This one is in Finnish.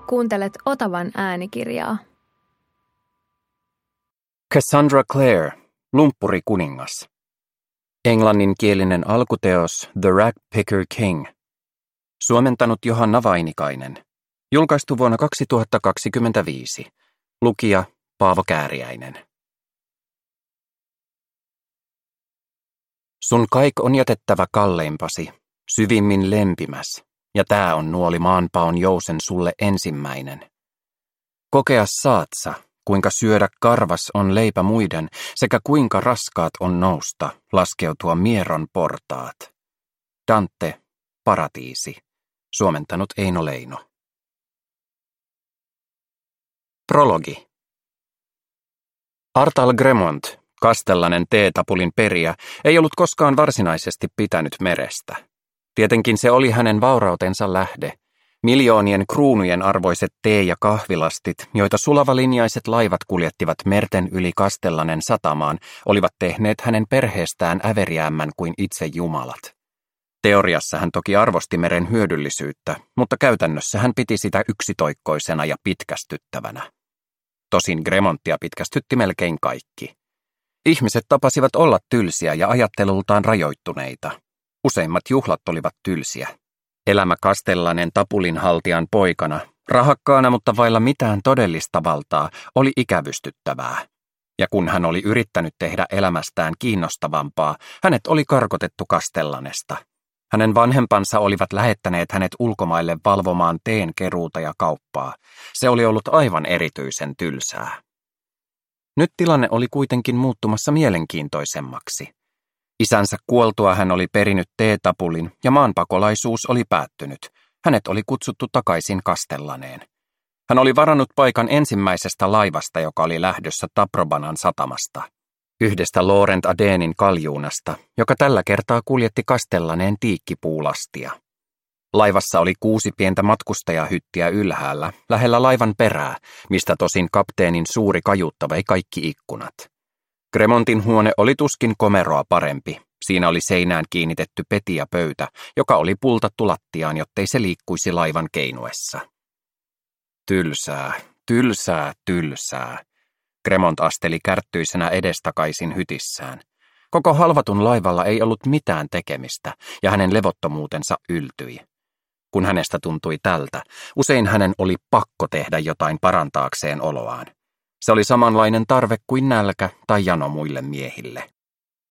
Kuuntelet Otavan äänikirjaa. Cassandra Clare, Lumppurikuningas. Englanninkielinen alkuteos The Ragpicker King. Suomentanut Johanna Vainikainen. Julkaistu vuonna 2025. Lukija Paavo Kääriäinen. Sun kaik on jätettävä kalleimpasi, syvimmin lempimäs, ja tää on nuoli maanpaon jousen sulle ensimmäinen. Kokea saatsa, kuinka syödä karvas on leipä muiden, sekä kuinka raskaat on nousta, laskeutua mieron portaat. Dante, Paratiisi. Suomentanut Eino Leino. Prologi. Artal Gremont, kastellainen teetapulin periä, ei ollut koskaan varsinaisesti pitänyt merestä. Tietenkin se oli hänen vaurautensa lähde. Miljoonien kruunujen arvoiset tee- ja kahvilastit, joita sulavalinjaiset laivat kuljettivat merten yli Kastellanen satamaan, olivat tehneet hänen perheestään äveriäämmän kuin itse jumalat. Teoriassa hän toki arvosti meren hyödyllisyyttä, mutta käytännössä hän piti sitä yksitoikkoisena ja pitkästyttävänä. Tosin Gremonttia pitkästytti melkein kaikki. Ihmiset tapasivat olla tylsiä ja ajattelultaan rajoittuneita. Useimmat juhlat olivat tylsiä. Elämä Kastellanen tapulin haltijan poikana, rahakkaana mutta vailla mitään todellista valtaa, oli ikävystyttävää. Ja kun hän oli yrittänyt tehdä elämästään kiinnostavampaa, hänet oli karkotettu Kastellanesta. Hänen vanhempansa olivat lähettäneet hänet ulkomaille valvomaan teen keruuta ja kauppaa. Se oli ollut aivan erityisen tylsää. Nyt tilanne oli kuitenkin muuttumassa mielenkiintoisemmaksi. Isänsä kuoltua hän oli perinyt teetapulin ja maanpakolaisuus oli päättynyt. Hänet oli kutsuttu takaisin Kastellaneen. Hän oli varannut paikan ensimmäisestä laivasta, joka oli lähdössä Taprobanan satamasta. Yhdestä Laurent Adenin kaljuunasta, joka tällä kertaa kuljetti Kastellaneen tiikkipuulastia. Laivassa oli 6 pientä matkustajahyttiä ylhäällä, lähellä laivan perää, mistä tosin kapteenin suuri kajuutta vei kaikki ikkunat. Gremontin huone oli tuskin komeroa parempi. Siinä oli seinään kiinnitetty petiapöytä, joka oli pultattu lattiaan, jottei se liikkuisi laivan keinuessa. Tylsää, tylsää, tylsää. Gremont asteli kärttyisenä edestakaisin hytissään. Koko halvatun laivalla ei ollut mitään tekemistä, ja hänen levottomuutensa yltyi. Kun hänestä tuntui tältä, usein hänen oli pakko tehdä jotain parantaakseen oloaan. Se oli samanlainen tarve kuin nälkä tai jano muille miehille.